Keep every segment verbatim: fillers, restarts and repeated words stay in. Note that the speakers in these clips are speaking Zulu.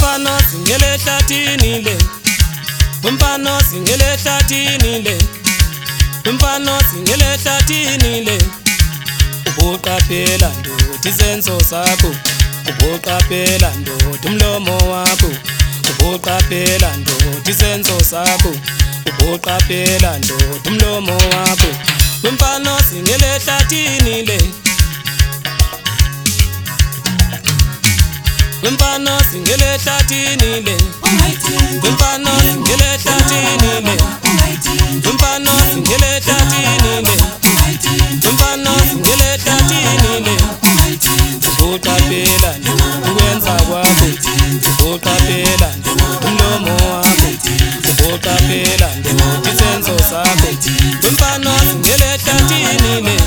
Umfana singele ehlathini le, umfana singele ehlathini le, umfana singele ehlathini le. Ubuqaphela ndoda izenzo zakho, ubuqaphela ndoda umlomo wakho, ubuqaphela ndoda izenzo zakho, ubuqaphela ndoda umlomo wakho. Umfana singele ehlathini le, umfana singele ehlathini le, umfana singele ehlathini le, umfana singele ehlathini le, umfana singele ehlathini le. Ubuqaphela ukwenza kwakho, ubuqaphela umlomo wakho, ubuqaphela izenzo zakho. Umfana singele ehlathini le.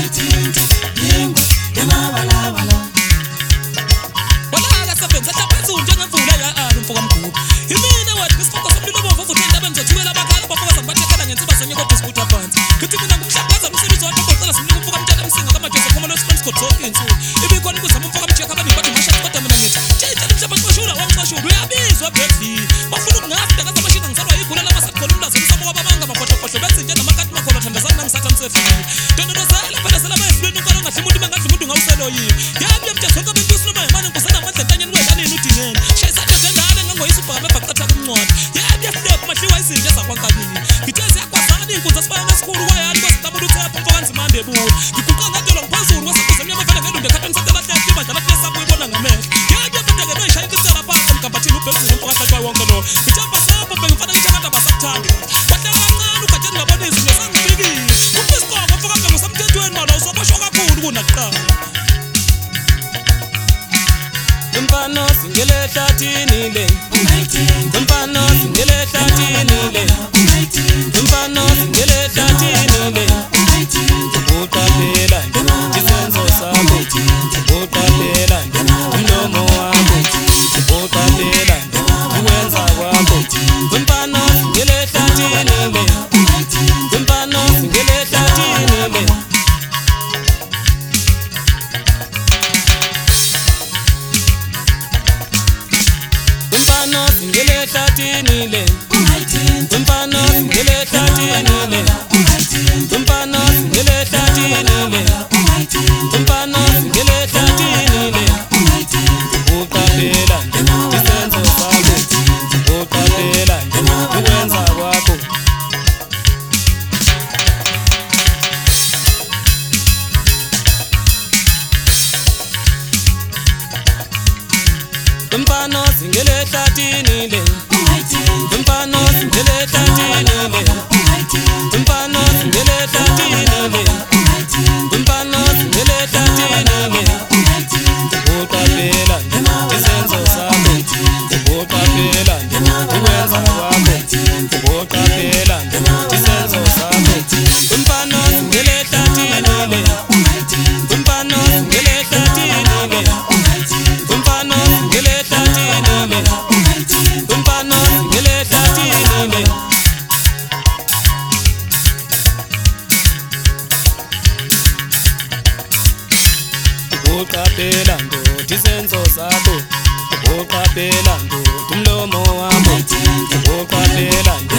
Umfana singele ehlathini le, umfana singele ehlathini le, umfana singele ehlathini le. Ubuqaphela izenzo zakho, ubuqaphela umlomo wakho, ubuqaphela ukwenza kwakho. Umfana singele ehlathini le, umfana singele ehlathini le. Umfana singele ehlathini le, umfana singele ehlathini le, umfana singele ehlathini le, umfana singele ehlathini le. Ubuqaphela izenzo zakho, ubuqaphela ukwenza kwakho. Umfana singele ehlathini le, umfana singele ehlathini le, umfana singele ehlathini le, umfana singele ehlathini le. Ubuqaphela izenzo zakho, ubuqaphela ukwenza kwakho, ubuqaphela izenzo zakho. Umfana singele ehlathini le, umfana singele ehlathini le, umfana singele ehlathini le, umfana singele ehlathini le. Ubuqaphela ndoda izenzo zakho, ubuqaphela ndoda umlomo wakho, ubuqaphela